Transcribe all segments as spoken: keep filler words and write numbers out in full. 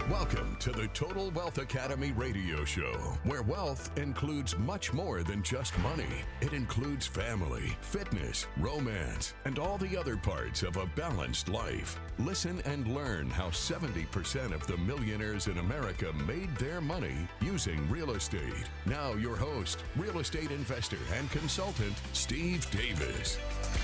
Welcome to the Total Wealth Academy radio show, where wealth includes much more than just money. It includes family, fitness, romance, and all the other parts of a balanced life. Listen and learn how seventy percent of the millionaires in America made their money using real estate. Now your host, real estate investor and consultant, Steve Davis.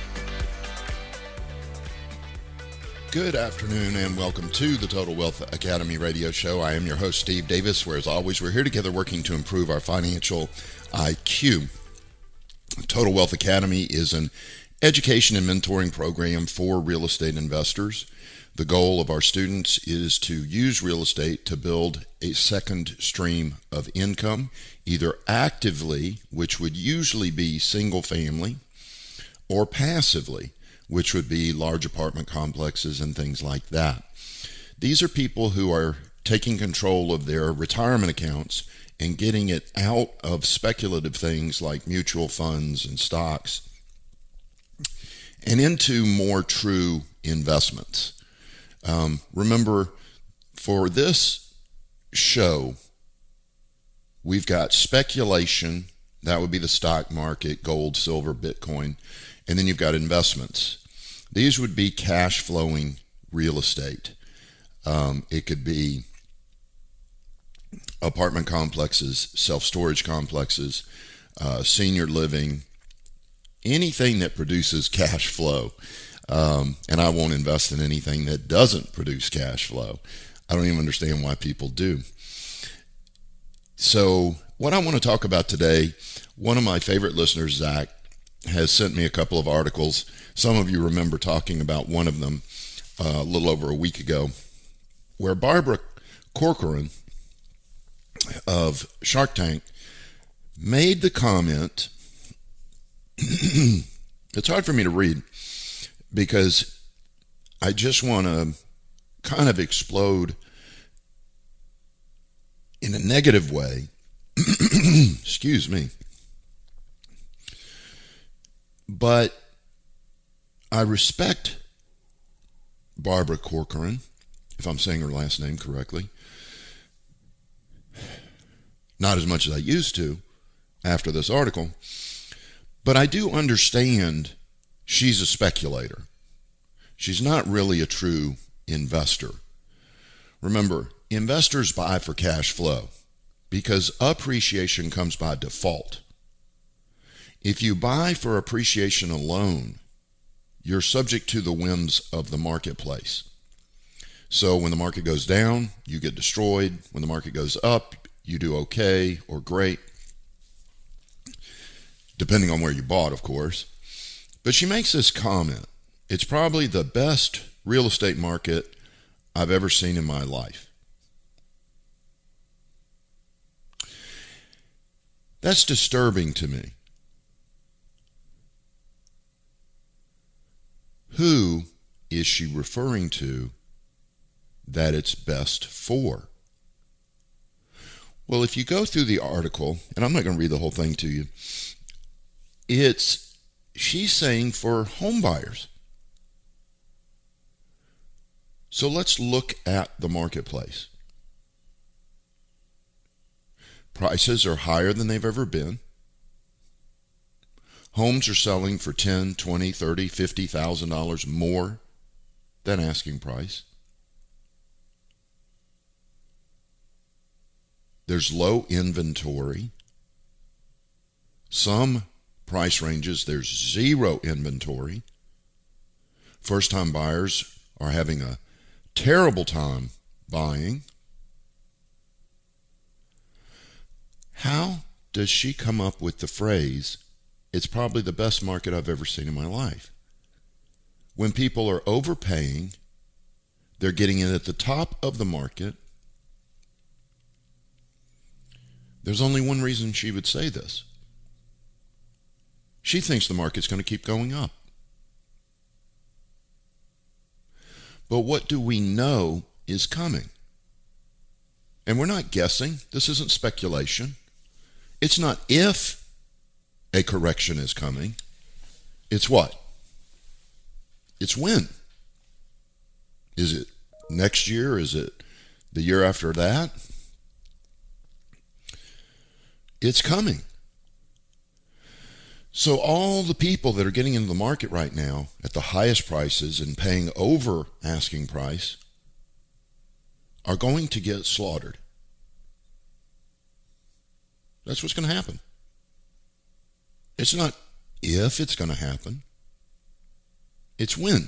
Good afternoon and welcome to the Total Wealth Academy radio show. I am your host, Steve Davis, where as always, we're here together working to improve our financial I Q. Total Wealth Academy is an education and mentoring program for real estate investors. The goal of our students is to use real estate to build a second stream of income, either actively, which would usually be single family, or passively, which would be large apartment complexes and things like that. These are people who are taking control of their retirement accounts and getting it out of speculative things like mutual funds and stocks and into more true investments. Um, remember, for this show, we've got speculation. That would be the stock market, gold, silver, Bitcoin. And then you've got investments. These would be cash flowing real estate. Um, it could be apartment complexes, self-storage complexes, uh, senior living, anything that produces cash flow. Um, and I won't invest in anything that doesn't produce cash flow. I don't even understand why people do. So what I want to talk about today, one of my favorite listeners, Zach, has sent me a couple of articles. Some of you remember talking about one of them uh, a little over a week ago, where Barbara Corcoran of Shark Tank made the comment. It's hard for me to read because I just want to kind of explode in a negative way. Excuse me. But I respect Barbara Corcoran, if I'm saying her last name correctly. Not as much as I used to after this article. But I do understand she's a speculator. She's not really a true investor. Remember, investors buy for cash flow because appreciation comes by default. If you buy for appreciation alone, you're subject to the whims of the marketplace. So when the market goes down, you get destroyed. When the market goes up, you do okay or great, depending on where you bought, of course. But she makes this comment. It's probably the best real estate market I've ever seen in my life. That's disturbing to me. Who is she referring to that it's best for? Well, if you go through the article, and I'm not going to read the whole thing to you, it's, she's saying for home buyers. So let's look at the marketplace. Prices are higher than they've ever been. Homes are selling for ten, twenty, thirty, fifty thousand dollars more than asking price. There's low inventory. Some price ranges, there's zero inventory. First-time buyers are having a terrible time buying. How does she come up with the phrase, it's probably the best market I've ever seen in my life? When people are overpaying, they're getting in at the top of the market. There's only one reason she would say this. She thinks the market's going to keep going up. But what do we know is coming? And we're not guessing. This isn't speculation. It's not if a correction is coming. It's what? It's when. Is it next year? Is it The year after that, it's coming. So all the people that are getting into the market right now at the highest prices and paying over asking price are going to get slaughtered. That's what's going to happen. It's not if it's going to happen. It's when.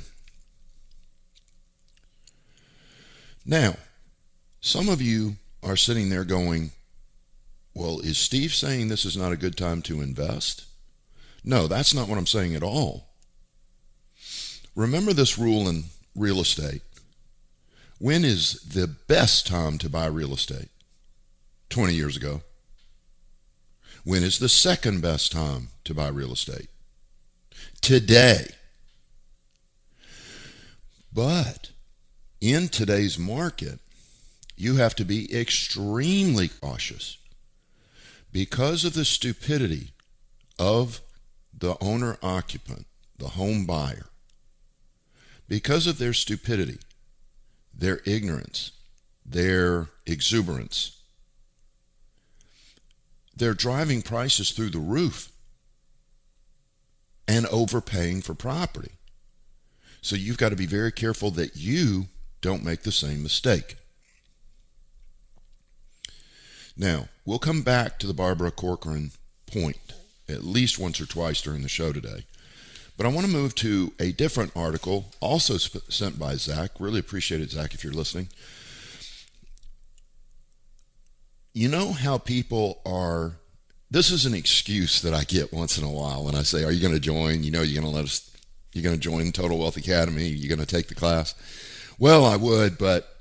Now, some of you are sitting there going, well, is Steve saying this is not a good time to invest? No, that's not what I'm saying at all. Remember this rule in real estate. When is the best time to buy real estate? twenty years ago. When is the second best time to buy real estate? Today. But in today's market, you have to be extremely cautious because of the stupidity of the owner-occupant, the home buyer. Because of their stupidity, their ignorance, their exuberance, they're driving prices through the roof and overpaying for property. So you've got to be very careful that you don't make the same mistake. Now, we'll come back to the Barbara Corcoran point at least once or twice during the show today. But I want to move to a different article, also sp- sent by Zach. Really appreciate it, Zach, if you're listening. You know how people are, this is an excuse that I get once in a while when I say, are you going to join? You know, you're going to let us, you're going to join Total Wealth Academy. You're going to take the class. Well, I would, but,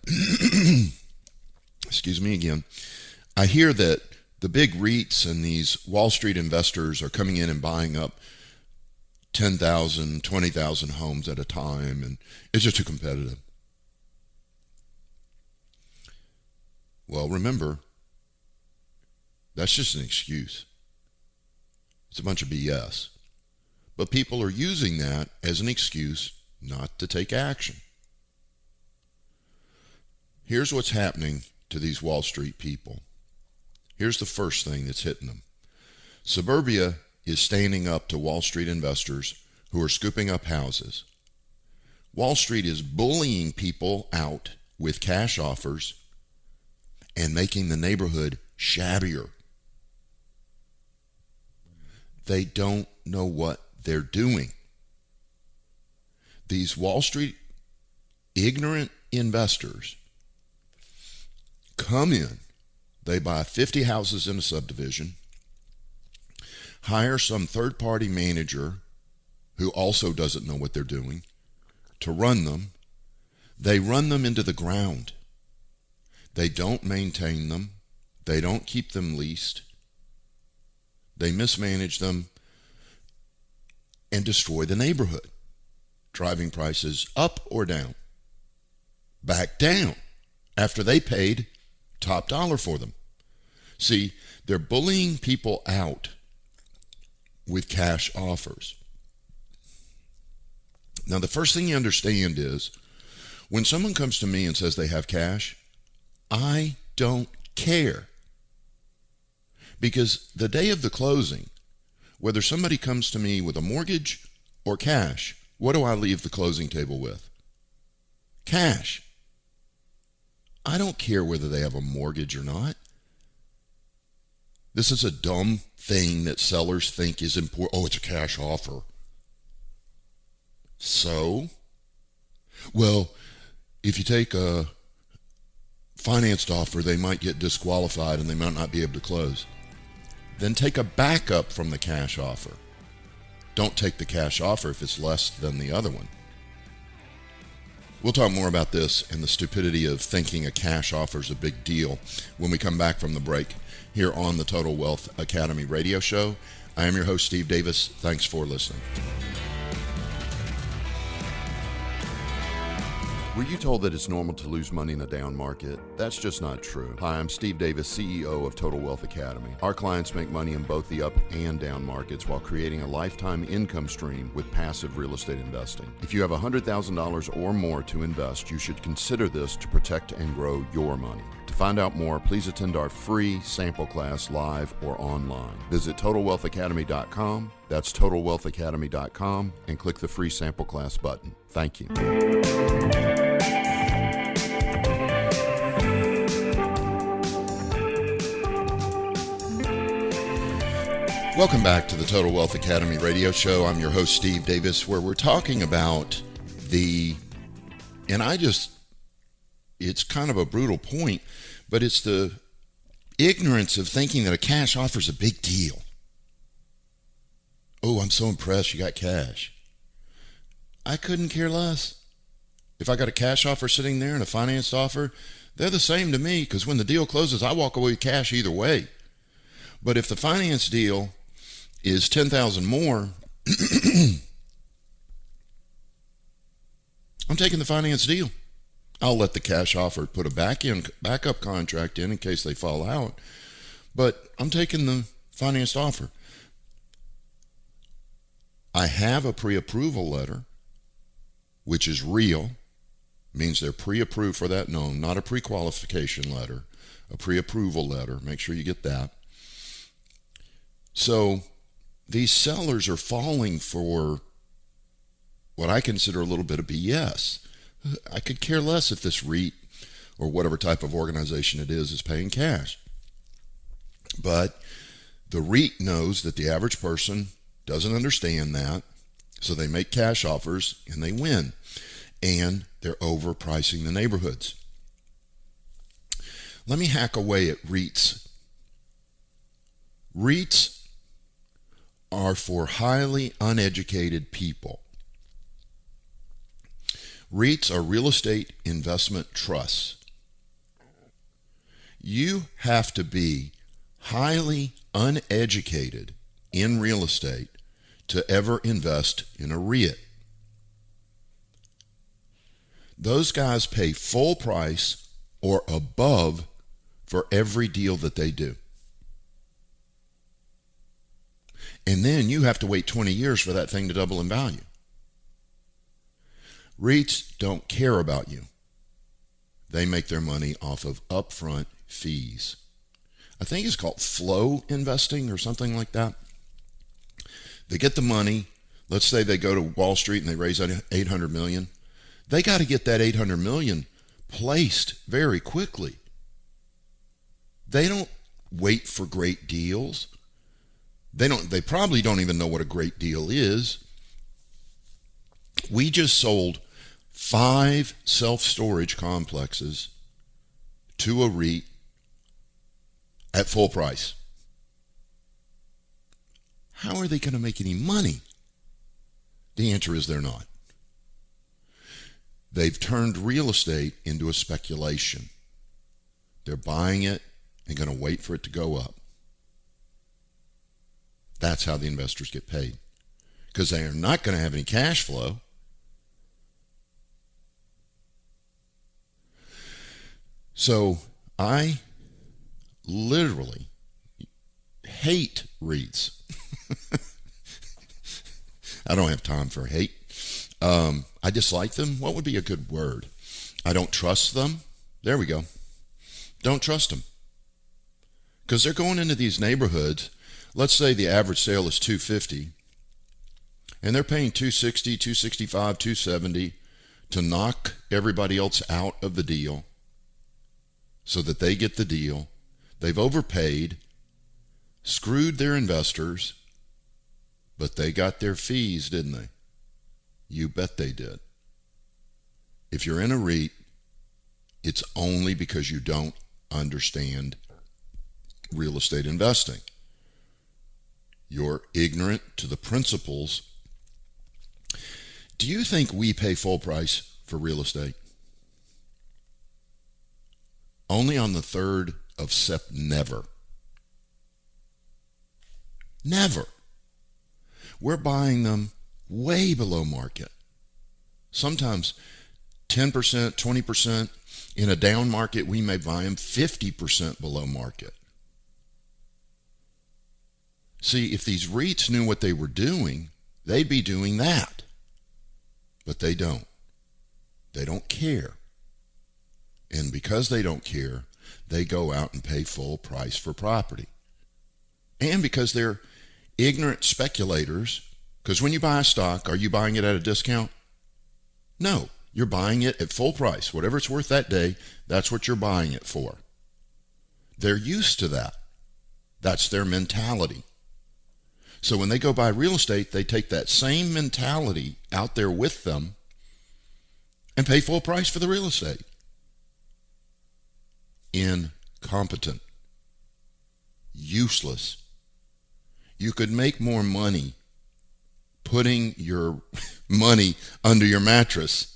excuse me again. I hear that the big REITs and these Wall Street investors are coming in and buying up ten thousand, twenty thousand homes at a time, and it's just too competitive. Well, remember, that's just an excuse. It's a bunch of B S. But people are using that as an excuse not to take action. Here's what's happening to these Wall Street people. Here's the first thing that's hitting them. Suburbia is standing up to Wall Street investors who are scooping up houses. Wall Street is bullying people out with cash offers and making the neighborhood shabbier. They don't know what they're doing. These Wall Street ignorant investors come in, they buy fifty houses in a subdivision, hire some third-party manager who also doesn't know what they're doing to run them. They run them into the ground. They don't maintain them. They don't keep them leased. They mismanage them and destroy the neighborhood, driving prices up or down. Back down after they paid top dollar for them. See, they're bullying people out with cash offers. Now, the first thing you understand is when someone comes to me and says they have cash, I don't care. Because the day of the closing, whether somebody comes to me with a mortgage or cash, what do I leave the closing table with? Cash. I don't care whether they have a mortgage or not. This is a dumb thing that sellers think is important. Oh, it's a cash offer. So? Well, if you take a financed offer, they might get disqualified and they might not be able to close. Then take a backup from the cash offer. Don't take the cash offer if it's less than the other one. We'll talk more about this and the stupidity of thinking a cash offer is a big deal when we come back from the break here on the Total Wealth Academy radio show. I am your host, Steve Davis. Thanks for listening. Were you told that it's normal to lose money in a down market? That's just not true. Hi, I'm Steve Davis, C E O of Total Wealth Academy. Our clients make money in both the up and down markets while creating a lifetime income stream with passive real estate investing. If you have one hundred thousand dollars or more to invest, you should consider this to protect and grow your money. To find out more, please attend our free sample class live or online. Visit total wealth academy dot com. That's total wealth academy dot com and click the free sample class button. Thank you. Welcome back to the Total Wealth Academy radio show. I'm your host, Steve Davis, where we're talking about the, and I just, it's kind of a brutal point, but it's the ignorance of thinking that a cash offer is a big deal. Oh, I'm so impressed you got cash. I couldn't care less. If I got a cash offer sitting there and a financed offer, they're the same to me, because when the deal closes, I walk away with cash either way. But if the finance deal is ten thousand dollars more, I'm taking the finance deal. I'll let the cash offer put a back in, backup contract in in case they fall out, but I'm taking the financed offer. I have a pre-approval letter, which is real, means they're pre-approved for that loan, not a pre-qualification letter, a pre-approval letter. Make sure you get that. So these sellers are falling for what I consider a little bit of B S. I could care less if this REIT or whatever type of organization it is is paying cash. But the REIT knows that the average person doesn't understand that, so they make cash offers and they win. And they're overpricing the neighborhoods. Let me hack away at REITs. REITs are for highly uneducated people. REITs are real estate investment trusts. You have to be highly uneducated in real estate to ever invest in a REIT. Those guys pay full price or above for every deal that they do. And then you have to wait twenty years for that thing to double in value. REITs don't care about you. They make their money off of upfront fees. I think it's called flow investing or something like that. They get the money. Let's say they go to Wall Street and they raise eight hundred million dollars. They got to get that eight hundred million dollars placed very quickly. They don't wait for great deals. They don't. They probably don't even know what a great deal is. We just sold five self-storage complexes to a REIT at full price. How are they going to make any money? The answer is they're not. They've turned real estate into a speculation. They're buying it and going to wait for it to go up. That's how the investors get paid, because they are not going to have any cash flow. So I literally hate REITs. I don't have time for hate. Um, I dislike them. What would be a good word? I don't trust them. There we go. Don't trust them. Because they're going into these neighborhoods. Let's say the average sale is two hundred fifty dollars, and they're paying two hundred sixty dollars, two hundred sixty-five dollars, two hundred seventy dollars to knock everybody else out of the deal so that they get the deal. They've overpaid, screwed their investors, but they got their fees, didn't they? You bet they did. If you're in a REIT, it's only because you don't understand real estate investing. You're ignorant to the principles. Do you think we pay full price for real estate? Only on the third of Sep, never. Never. We're buying them way below market. Sometimes ten percent, twenty percent. In a down market, we may buy them fifty percent below market. See, if these REITs knew what they were doing, they'd be doing that. But they don't. They don't care. And because they don't care, they go out and pay full price for property. And because they're ignorant speculators, because when you buy a stock, are you buying it at a discount? No. You're buying it at full price. Whatever it's worth that day, that's what you're buying it for. They're used to that. That's their mentality. So when they go buy real estate, they take that same mentality out there with them and pay full price for the real estate. Incompetent. Useless. You could make more money putting your money under your mattress.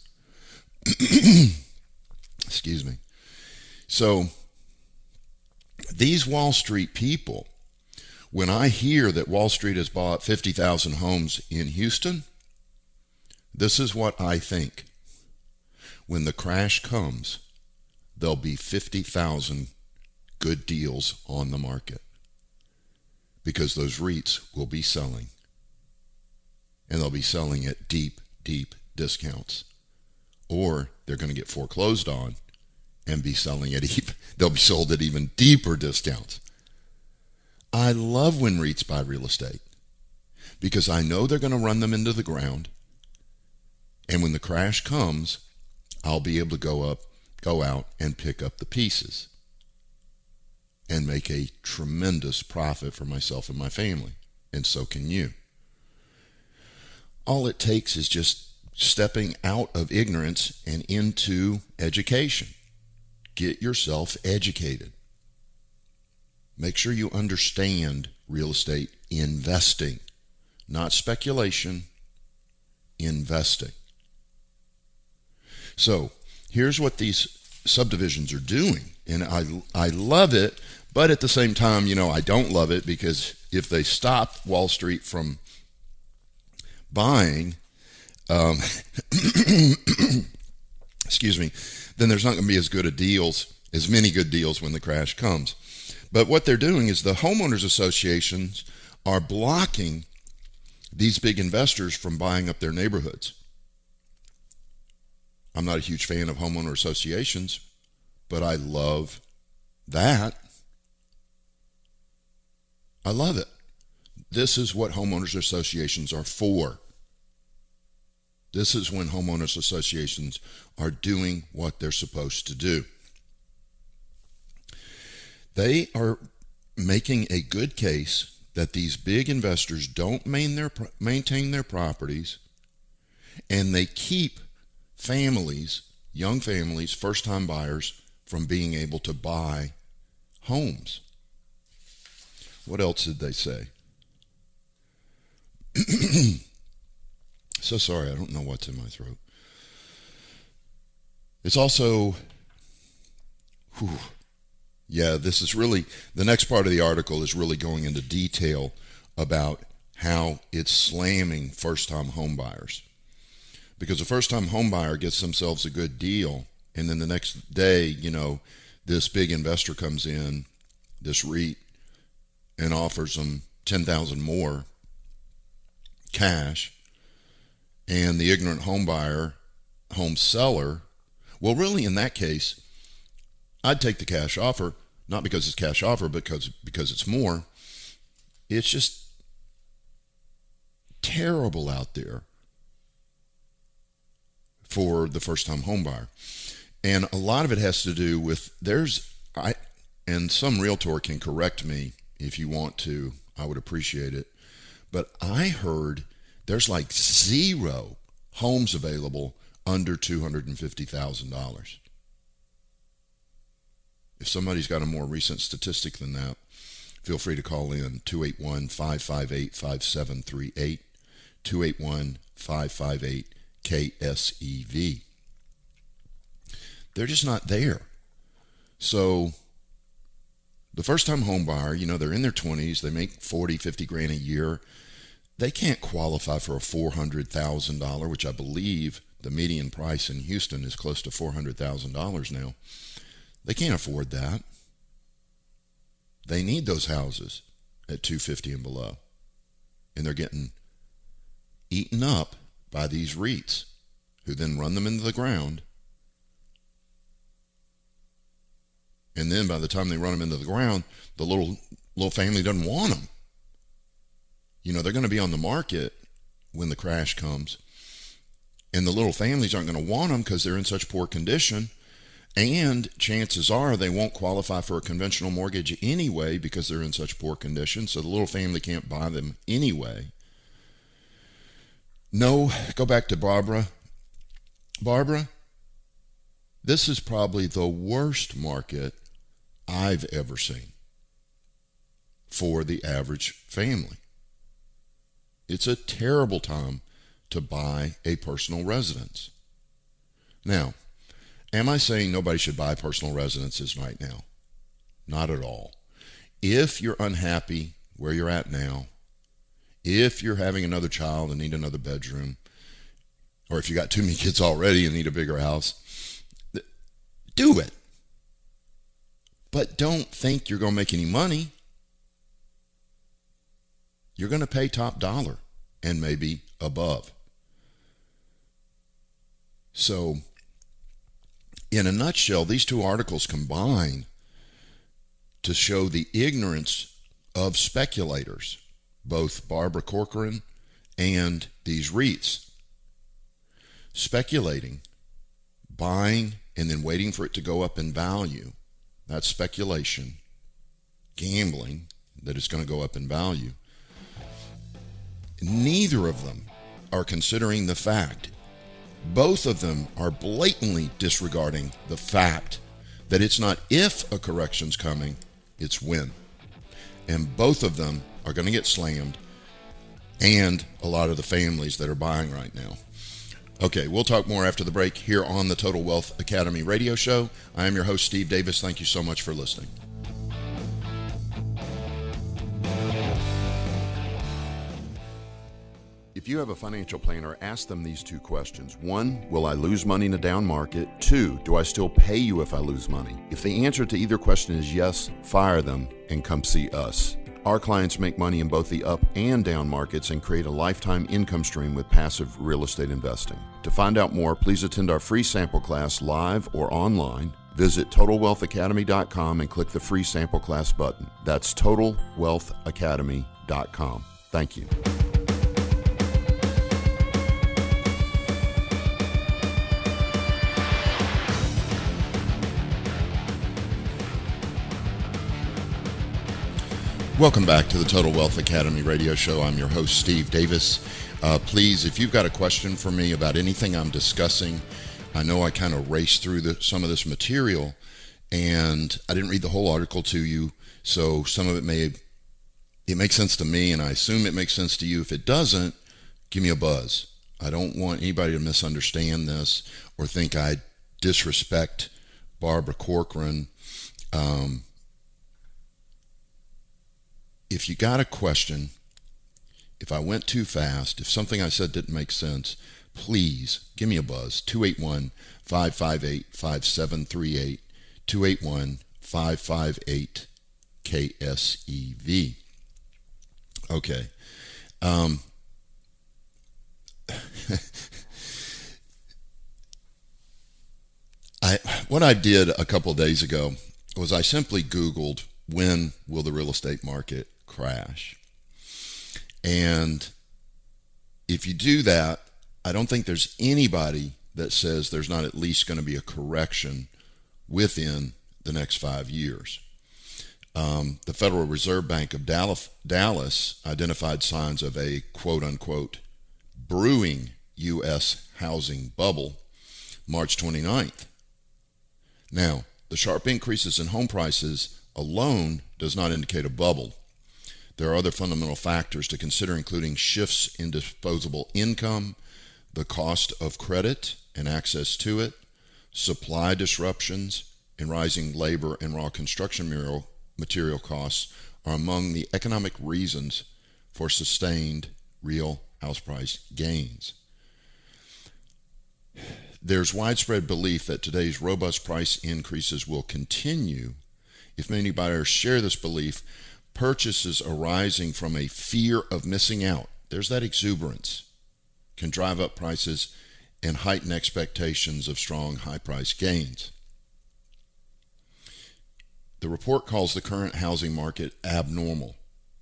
Excuse me. So these Wall Street people, when I hear that Wall Street has bought fifty thousand homes in Houston, this is what I think. When the crash comes, there'll be fifty thousand good deals on the market because those REITs will be selling. And they'll be selling at deep, deep discounts. Or they're going to get foreclosed on and be selling at even, they'll be sold at even deeper discounts. I love when REITs buy real estate because I know they're going to run them into the ground. And when the crash comes, I'll be able to go up, go out and pick up the pieces and make a tremendous profit for myself and my family. And so can you. All it takes is just stepping out of ignorance and into education. Get yourself educated. Make sure you understand real estate investing, not speculation, investing. So here's what these subdivisions are doing. And I, I love it, but at the same time, you know, I don't love it because if they stop Wall Street from buying, Um, excuse me, then there's not going to be as good a deals, as many good deals when the crash comes. But what they're doing is the homeowners associations are blocking these big investors from buying up their neighborhoods. I'm not a huge fan of homeowner associations, but I love that. I love it. This is what homeowners associations are for. This is when homeowners associations are doing what they're supposed to do. They are making a good case that these big investors don't main their, maintain their properties, and they keep families, young families, first-time buyers, from being able to buy homes. What else did they say? So sorry, I don't know what's in my throat. It's also, whew, yeah, this is really, the next part of the article is really going into detail about how it's slamming first-time home buyers. Because a first-time home buyer gets themselves a good deal, and then the next day, you know, this big investor comes in, this REIT, and offers them ten thousand dollars more cash. And the ignorant home buyer, home seller, well, really in that case, I'd take the cash offer, not because it's cash offer, because because it's more. It's just terrible out there for the first-time home buyer. And a lot of it has to do with, there's, I, and some realtor can correct me if you want to, I would appreciate it, but I heard there's like zero homes available under two hundred fifty thousand dollars. If somebody's got a more recent statistic than that, feel free to call in two eight one, five five eight, five seven three eight, two eight one, five five eight, K S E V. They're just not there. So the first-time home buyer, you know, they're in their twenties, they make forty, fifty grand a year. They can't qualify for a four hundred thousand dollars, which I believe the median price in Houston is close to four hundred thousand dollars now. They can't afford that. They need those houses at two fifty and below. And they're getting eaten up by these REITs, who then run them into the ground. And then by the time they run them into the ground, the little little family doesn't want them. You know, they're going to be on the market when the crash comes. And the little families aren't going to want them because they're in such poor condition. And chances are they won't qualify for a conventional mortgage anyway because they're in such poor condition. So the little family can't buy them anyway. No, go back to Barbara. Barbara, this is probably the worst market I've ever seen for the average family. It's a terrible time to buy a personal residence. Now, am I saying nobody should buy personal residences right now? Not at all. If you're unhappy where you're at now, if you're having another child and need another bedroom, or if you got too many kids already and need a bigger house, do it. But don't think you're going to make any money. You're going to pay top dollar and maybe above. So, in a nutshell, these two articles combine to show the ignorance of speculators, both Barbara Corcoran and these REITs. Speculating, buying, and then waiting for it to go up in value. That's speculation. Gambling that it's going to go up in value. Neither of them are considering the fact. Both of them are blatantly disregarding the fact that it's not if a correction's coming, it's when. And both of them are going to get slammed, and a lot of the families that are buying right now. Okay, we'll talk more after the break here on the Total Wealth Academy radio show. I am your host, Steve Davis. Thank you so much for listening. If you have a financial planner, ask them these two questions. One, will I lose money in a down market? Two, do I still pay you if I lose money? If the answer to either question is yes, fire them and come see us. Our clients make money in both the up and down markets and create a lifetime income stream with passive real estate investing. To find out more, please attend our free sample class live or online. Visit total wealth academy dot com and click the free sample class button. That's total wealth academy dot com. Thank you. Welcome back to the Total Wealth Academy radio show. I'm your host, Steve Davis. Uh, please, if you've got a question for me about anything I'm discussing, I know I kind of raced through the, some of this material, and I didn't read the whole article to you, so some of it may it makes sense to me, and I assume it makes sense to you. If it doesn't, give me a buzz. I don't want anybody to misunderstand this or think I disrespect Barbara Corcoran. Um, If you got a question, if I went too fast, if something I said didn't make sense, please give me a buzz. two eight one, five five eight, five seven three eight, two eight one, five five eight, K S E V. Okay. Um, I what I did a couple of days ago was I simply Googled, when will the real estate market crash? And if you do that, I don't think there's anybody that says there's not at least going to be a correction within the next five years. Um, the Federal Reserve Bank of Dallas, Dallas identified signs of a quote-unquote brewing U S housing bubble March twenty-ninth. Now, the sharp increases in home prices alone does not indicate a bubble. There are other fundamental factors to consider, including shifts in disposable income, the cost of credit and access to it, supply disruptions, and rising labor and raw construction material costs are among the economic reasons for sustained real house price gains. There's widespread belief that today's robust price increases will continue. If many buyers share this belief, purchases arising from a fear of missing out, there's that exuberance, can drive up prices and heighten expectations of strong high price gains. The report calls the current housing market abnormal.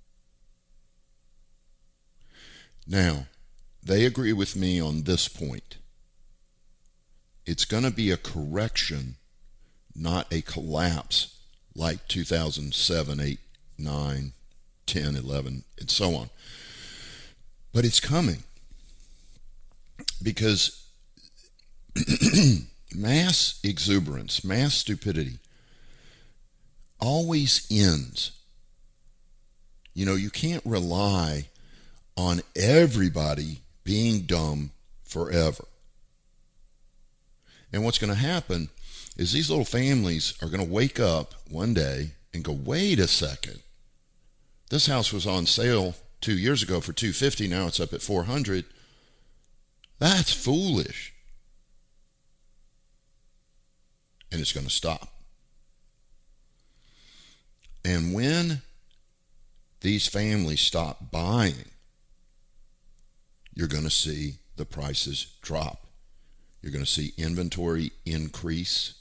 Now, they agree with me on this point. It's going to be a correction, not a collapse like two thousand seven, eight, nine, ten, eleven, and so on. But it's coming because mass exuberance, mass stupidity always ends. You know, you can't rely on everybody being dumb forever. And what's going to happen is these little families are going to wake up one day and go, wait a second. This house was on sale two years ago for two hundred fifty dollars. Now it's up at four hundred dollars. That's foolish. And it's going to stop. And when these families stop buying, you're going to see the prices drop. You're going to see inventory increase.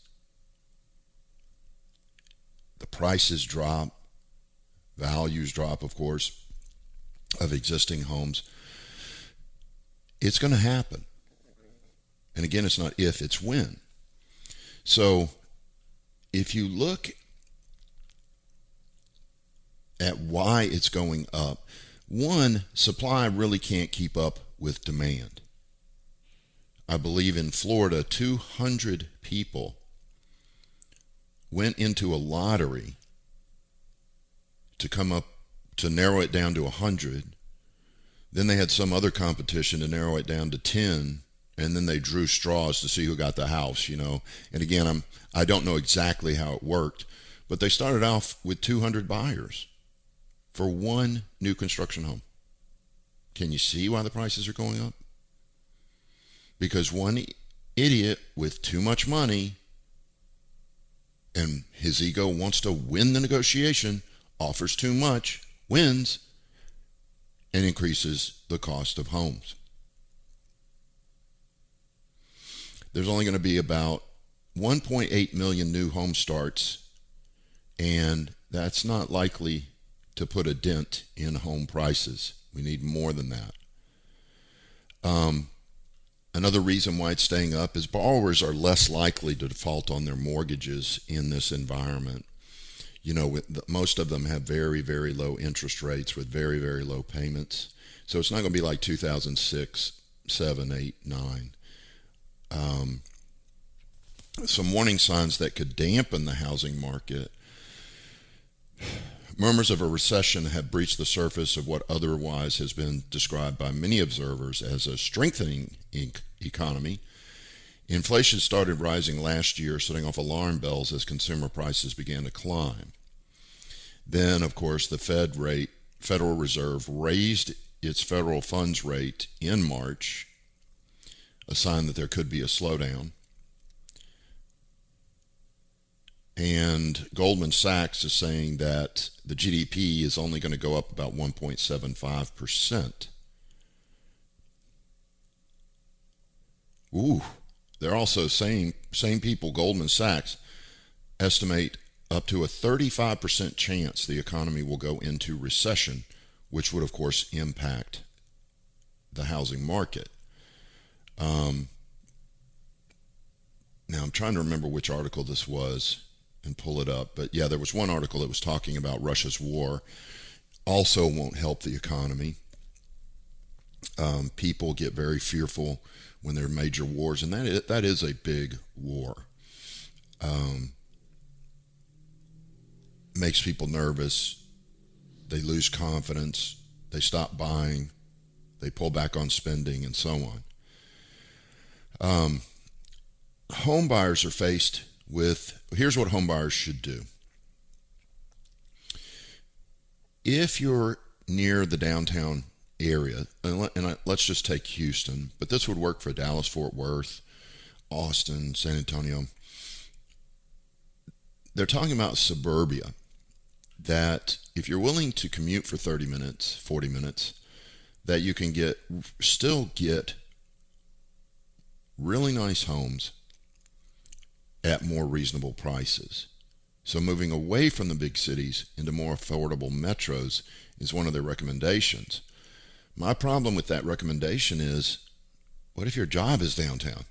The prices drop. Values drop, of course, of existing homes. It's going to happen. And again, it's not if, it's when. So if you look at why it's going up, one, supply really can't keep up with demand. I believe in Florida, two hundred people went into a lottery to come up, to narrow it down to one hundred. Then they had some other competition to narrow it down to ten. And then they drew straws to see who got the house, you know. And again, I'm, I don't know exactly how it worked, but they started off with two hundred buyers for one new construction home. Can you see why the prices are going up? Because one idiot with too much money and his ego wants to win the negotiation, offers too much, wins, and increases the cost of homes. There's only going to be about one point eight million new home starts, and that's not likely to put a dent in home prices. We need more than that. Um, another reason why it's staying up is borrowers are less likely to default on their mortgages in this environment. You know, with the, most of them have very, very low interest rates with very, very low payments. So it's not going to be like two thousand six, seven, eight, nine. Um, some warning signs that could dampen the housing market. Murmurs of a recession have breached the surface of what otherwise has been described by many observers as a strengthening e- economy. Inflation started rising last year, setting off alarm bells as consumer prices began to climb. Then, of course, the Fed rate, Federal Reserve raised its federal funds rate in March, a sign that there could be a slowdown. And Goldman Sachs is saying that the G D P is only going to go up about one point seven five percent. Ooh, they're also saying, same people, Goldman Sachs, estimate up to a thirty-five percent chance the economy will go into recession, which would, of course, impact the housing market. Um, now, I'm trying to remember which article this was and pull it up. But, yeah, there was one article that was talking about Russia's war also won't help the economy. Um, people get very fearful when there are major wars, and that is, that is a big war. Um, makes people nervous. They lose confidence. They stop buying. They pull back on spending, and so on. Um, home buyers are faced with, here's what home buyers should do. If you're near the downtown area, and, let, and I, let's just take Houston, but this would work for Dallas, Fort Worth, Austin, San Antonio. They're talking about suburbia, that if you're willing to commute for thirty minutes, forty minutes, that you can get still get really nice homes at more reasonable prices. So moving away from the big cities into more affordable metros is one of their recommendations. My problem with that recommendation is, what if your job is downtown?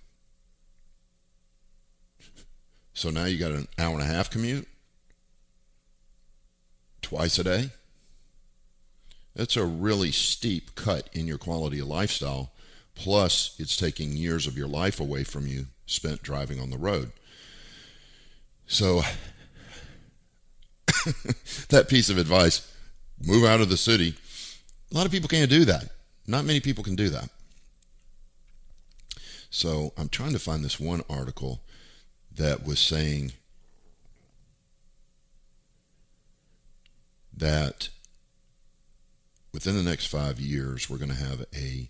So now you got an hour and a half commute twice a day. That's a really steep cut in your quality of lifestyle. Plus, it's taking years of your life away from you spent driving on the road. So that piece of advice, move out of the city. A lot of people can't do that. Not many people can do that. So I'm trying to find this one article that was saying that within the next five years, we're going to have a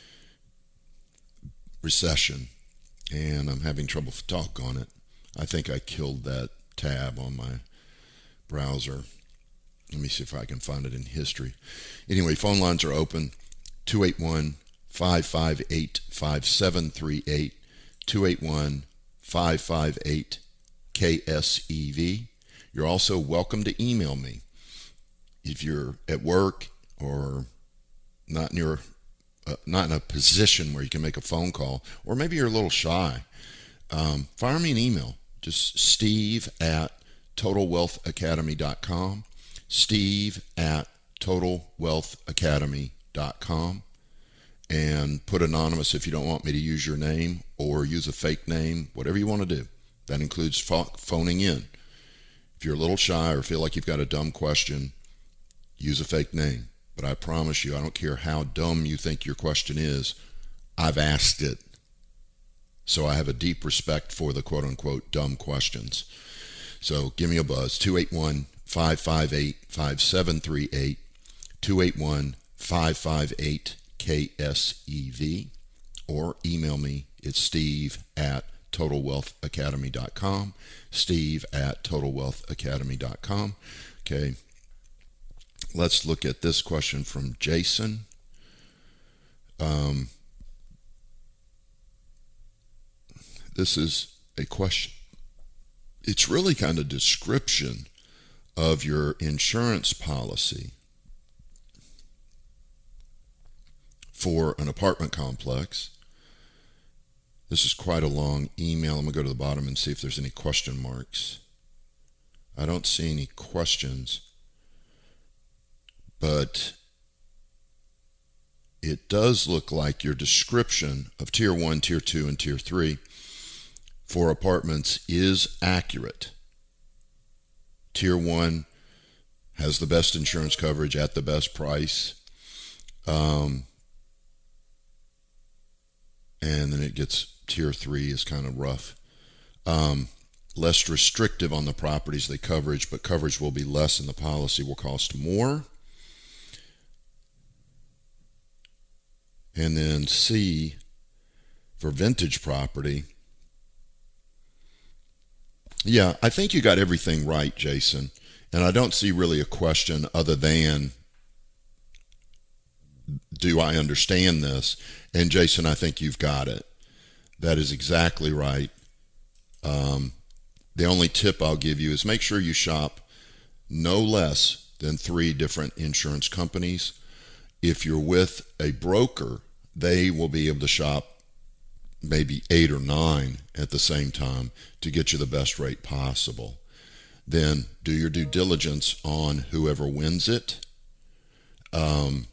recession, and I'm having trouble to talk on it. I think I killed that tab on my browser. Let me see if I can find it in history. Anyway, phone lines are open, two eight one, five five eight, five seven three eight, two eight one, five five eight, K S E V. You're also welcome to email me. If you're at work or not near, uh, not in a position where you can make a phone call, or maybe you're a little shy, um, fire me an email. Just Steve at total wealth academy dot com. Steve at total wealth academy dot com. And put anonymous if you don't want me to use your name, or use a fake name, whatever you want to do. That includes phoning in. If you're a little shy or feel like you've got a dumb question, use a fake name. But I promise you, I don't care how dumb you think your question is, I've asked it. So I have a deep respect for the quote-unquote dumb questions. So give me a buzz, two eight one, five five eight, five seven three eight, two eight one, five five eight, K S E V, or email me. It's Steve at total wealth academy dot com, Steve at total wealth academy dot com. Okay, let's look at this question from Jason. Um, this is a question. It's really kind of description of your insurance policy for an apartment complex. This is quite a long email. I'm going to go to the bottom and see if there's any question marks. I don't see any questions, but it does look like your description of tier one, tier two, and tier three for apartments is accurate. Tier one has the best insurance coverage at the best price. Um, and then it gets tier three is kind of rough. Um, less restrictive on the properties they coverage, but coverage will be less and the policy will cost more. And then C, for vintage property. Yeah, I think you got everything right, Jason. And I don't see really a question other than, do I understand this? And Jason, I think you've got it. That is exactly right. Um, the only tip I'll give you is make sure you shop no less than three different insurance companies. If you're with a broker, they will be able to shop maybe eight or nine at the same time to get you the best rate possible. Then do your due diligence on whoever wins it. Um,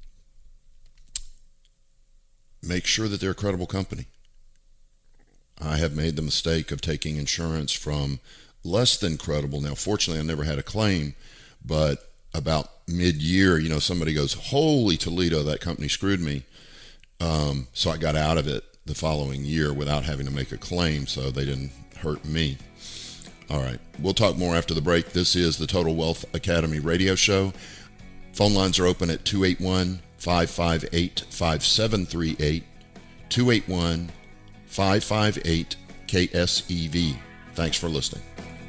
make sure that they're a credible company. I have made the mistake of taking insurance from less than credible. Now, fortunately, I never had a claim, but about mid-year, you know, somebody goes, holy Toledo, that company screwed me. Um, so I got out of it the following year without having to make a claim, so they didn't hurt me. All right, we'll talk more after the break. This is the Total Wealth Academy radio show. Phone lines are open at two eight one, five five eight, five seven three eight, two eight one, five five eight K S E V. Thanks for listening.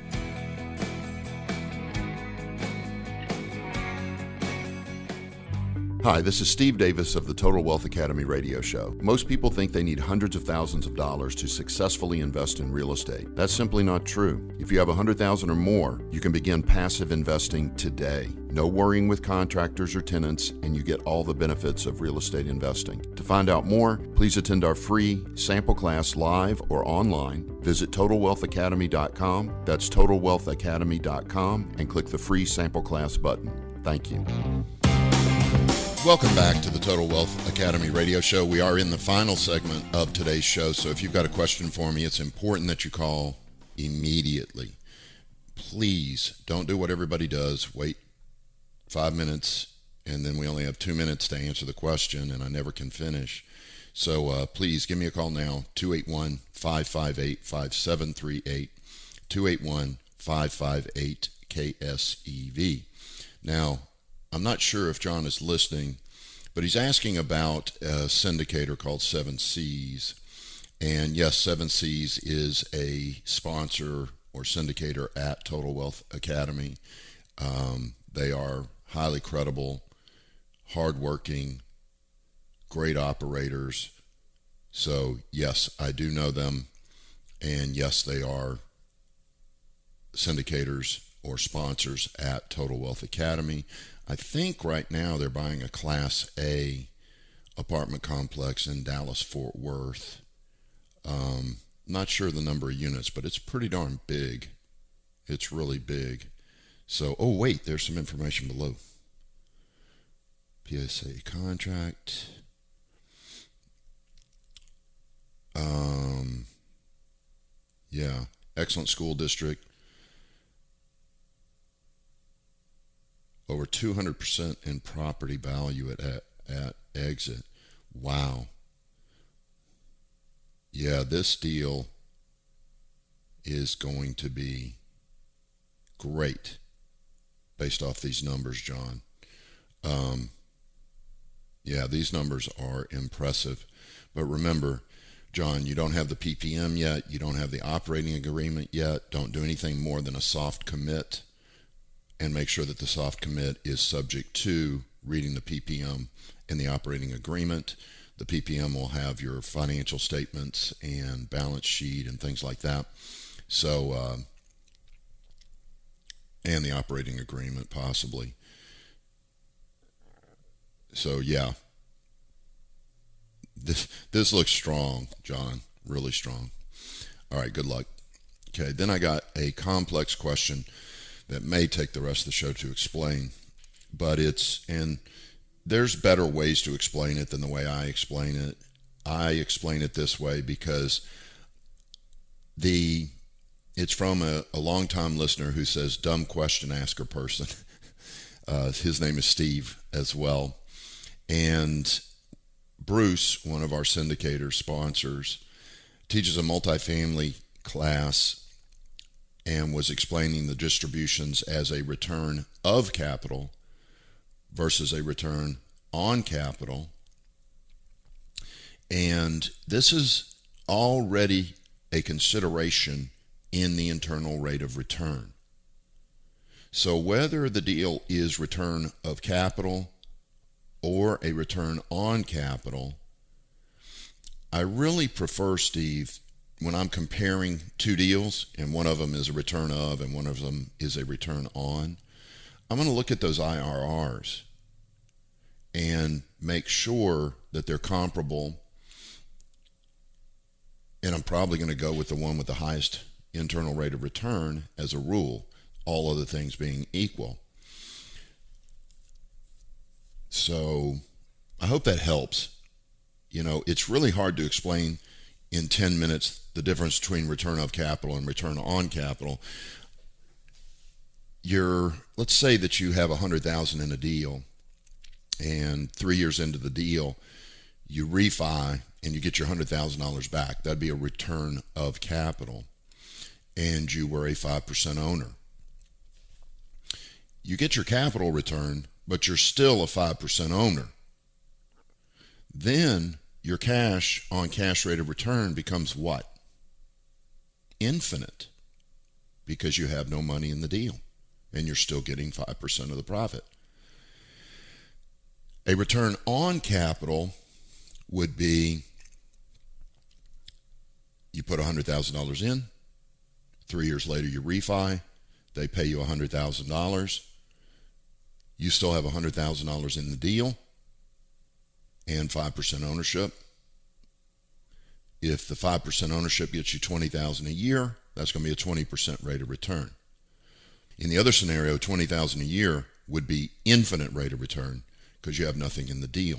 Hi, this is Steve Davis of the Total Wealth Academy radio show. Most people think they need hundreds of thousands of dollars to successfully invest in real estate. That's simply not true. If you have one hundred thousand dollars or more, you can begin passive investing today. No worrying with contractors or tenants, and you get all the benefits of real estate investing. To find out more, please attend our free sample class live or online. Visit total wealth academy dot com. That's total wealth academy dot com, and click the free sample class button. Thank you. Welcome back to the Total Wealth Academy radio show. We are in the final segment of today's show, so if you've got a question for me, it's important that you call immediately. Please don't do what everybody does. Wait five minutes, and then we only have two minutes to answer the question, and I never can finish. So uh, please give me a call now, two eight one, five five eight, five seven three eight, two eight one, five five eight, K S E V. Now, I'm not sure if John is listening, but he's asking about a syndicator called Seven Seas. And yes, Seven Seas is a sponsor or syndicator at Total Wealth Academy. Um, they are highly credible, hardworking, great operators. So yes, I do know them. And yes, they are syndicators or sponsors at Total Wealth Academy. I think right now they're buying a Class A apartment complex in Dallas-Fort Worth. Um, not sure the number of units, but it's pretty darn big. It's really big. So, oh wait, there's some information below. P S A contract. Um, yeah, excellent school district. Over two hundred percent in property value at, at, at exit. Wow. Yeah, this deal is going to be great based off these numbers, John. Um, yeah, these numbers are impressive. But remember, John, you don't have the P P M yet. You don't have the operating agreement yet. Don't do anything more than a soft commit. And make sure that the soft commit is subject to reading the P P M and the operating agreement. The P P M will have your financial statements and balance sheet and things like that. So, uh, and the operating agreement possibly. So, yeah. This, this looks strong, John. Really strong. All right, good luck. Okay, then I got a complex question that may take the rest of the show to explain, but it's, and there's better ways to explain it than the way I explain it. I explain it this way because the, it's from a, a longtime listener who says, dumb question asker person. Uh, his name is Steve as well. And Bruce, one of our syndicator sponsors, teaches a multifamily class and was explaining the distributions as a return of capital versus a return on capital. And this is already a consideration in the internal rate of return. So whether the deal is return of capital or a return on capital, I really prefer, Steve, when I'm comparing two deals, and one of them is a return of and one of them is a return on, I'm going to look at those I R Rs and make sure that they're comparable. And I'm probably going to go with the one with the highest internal rate of return as a rule, all other things being equal. So I hope that helps. You know, it's really hard to explain in ten minutes the difference between return of capital and return on capital. You're, let's say that you have one hundred thousand dollars in a deal, and three years into the deal, you refi and you get your one hundred thousand dollars back. That'd be a return of capital, and you were a five percent owner. You get your capital return, but you're still a five percent owner. Then your cash on cash rate of return becomes what? Infinite, because you have no money in the deal and you're still getting five percent of the profit. A return on capital would be you put one hundred thousand dollars in, three years later you refi, they pay you one hundred thousand dollars, you still have one hundred thousand dollars in the deal and five percent ownership. If the five percent ownership gets you twenty thousand dollars a year, that's going to be a twenty percent rate of return. In the other scenario, twenty thousand dollars a year would be infinite rate of return because you have nothing in the deal.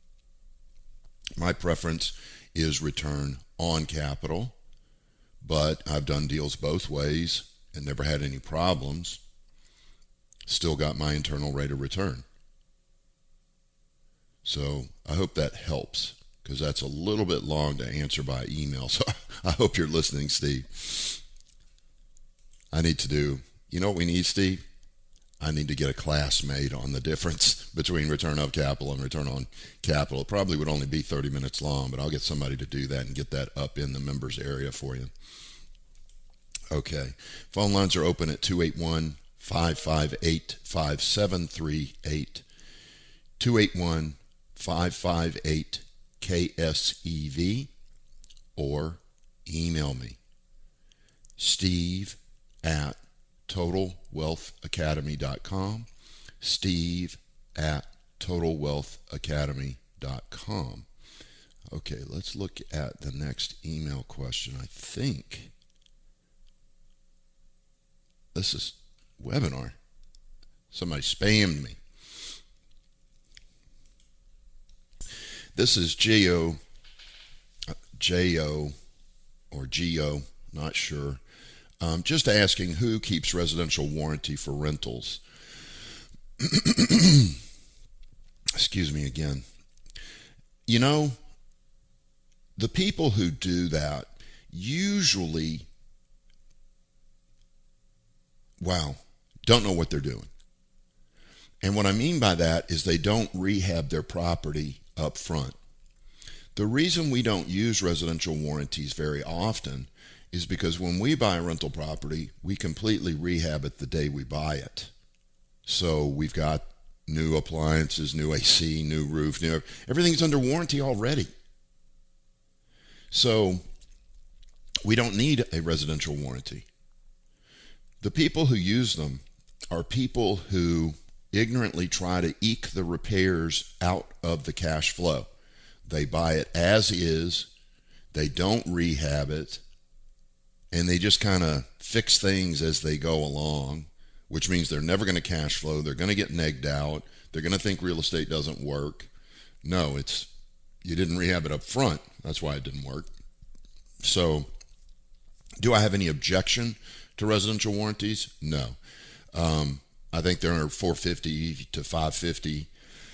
My preference is return on capital, but I've done deals both ways and never had any problems. Still got my internal rate of return. So I hope that helps, because that's a little bit long to answer by email. So I hope you're listening, Steve. I need to do, you know what we need, Steve? I need to get a class made on the difference between return of capital and return on capital. It probably would only be thirty minutes long, but I'll get somebody to do that and get that up in the members area for you. Okay. Phone lines are open at two eight one, five five eight, five seven three eight, two eight one, five five eight, K S E V, or email me, Steve at total wealth academy dot com, Steve at total wealth academy dot com. Okay, let's look at the next email question. I think this is webinar. Somebody spammed me. This is J O, J O or G O, not sure. Um, just asking who keeps residential warranty for rentals. Excuse me again. You know, the people who do that usually, wow, don't know what they're doing. And what I mean by that is they don't rehab their property up front. The reason we don't use residential warranties very often is because when we buy a rental property, we completely rehab it the day we buy it. So we've got new appliances, new A C, new roof, new everything's under warranty already. So we don't need a residential warranty. The people who use them are people who ignorantly try to eke the repairs out of the cash flow. They buy it as is, they don't rehab it, and they just kind of fix things as they go along, which means they're never going to cash flow. They're going to get negged out. They're going to think real estate doesn't work. No, it's you didn't rehab it up front. That's why it didn't work. So do I have any objection to residential warranties? No. Um, I think they're four fifty to five fifty.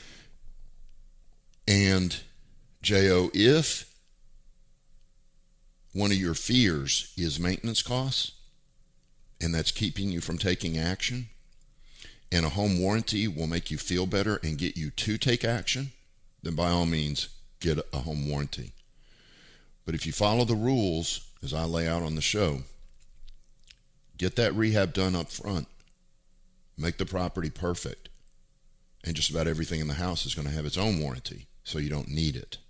And J O, if one of your fears is maintenance costs, and that's keeping you from taking action, and a home warranty will make you feel better and get you to take action, then by all means, get a home warranty. But if you follow the rules, as I lay out on the show, get that rehab done up front, make the property perfect, and just about everything in the house is going to have its own warranty, so you don't need it.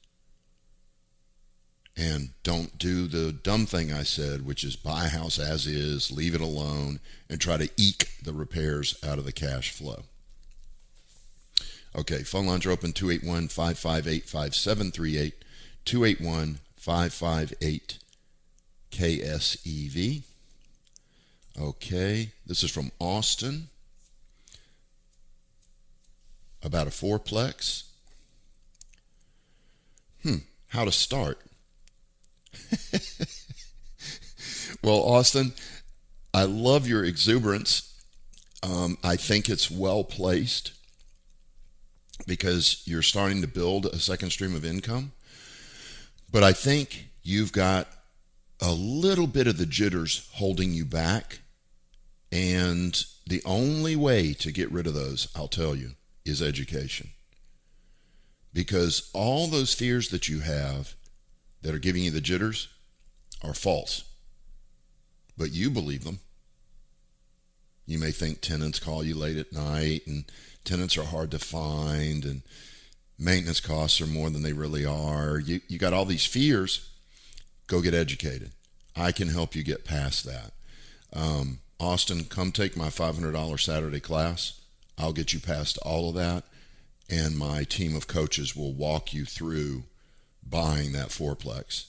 And don't do the dumb thing I said, which is buy a house as is, leave it alone, and try to eke the repairs out of the cash flow. Okay, phone lines are open, two eight one, five five eight, five seven three eight, two eight one, five five eight, K S E V. Okay, this is from Austin about a fourplex. Hmm, how to start? Well, Austin, I love your exuberance. Um, I think it's well placed because you're starting to build a second stream of income. But I think you've got a little bit of the jitters holding you back. And the only way to get rid of those, I'll tell you, is education. because all those fears that you have that are giving you the jitters are false. But you believe them. You may think tenants call you late at night, and tenants are hard to find, and maintenance costs are more than they really are. You you got all these fears. Go get educated. I can help you get past that. Um, Austin, come take my five hundred dollars Saturday class. I'll get you past all of that, and my team of coaches will walk you through buying that fourplex.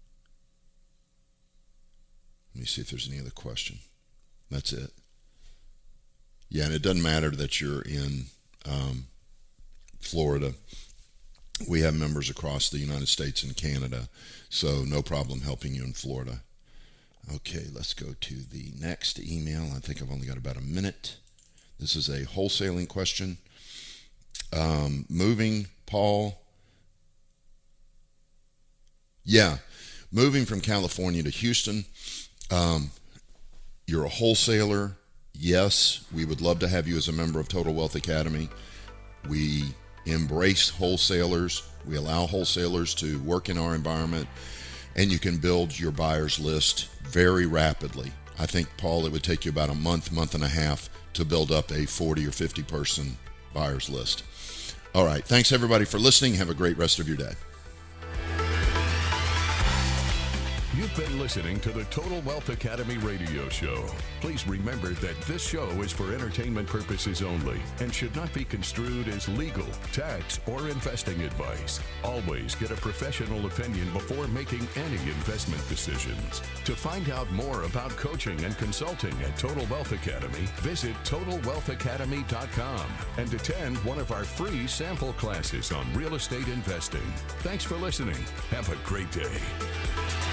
Let me see if there's any other question. That's it. Yeah, and it doesn't matter that you're in um, Florida. We have members across the United States and Canada, so no problem helping you in Florida. Okay, let's go to the next email. I think I've only got about a minute. This is a wholesaling question. Um, moving, Paul. Yeah, moving from California to Houston. Um, you're a wholesaler. Yes, we would love to have you as a member of Total Wealth Academy. We embrace wholesalers. We allow wholesalers to work in our environment, and you can build your buyer's list very rapidly. I think, Paul, it would take you about a month, month and a half to build up a forty or fifty person buyer's list. All right. Thanks, everybody, for listening. Have a great rest of your day. You've been listening to the Total Wealth Academy radio show. Please remember that this show is for entertainment purposes only and should not be construed as legal, tax, or investing advice. Always get a professional opinion before making any investment decisions. To find out more about coaching and consulting at Total Wealth Academy, visit total wealth academy dot com and attend one of our free sample classes on real estate investing. Thanks for listening. Have a great day.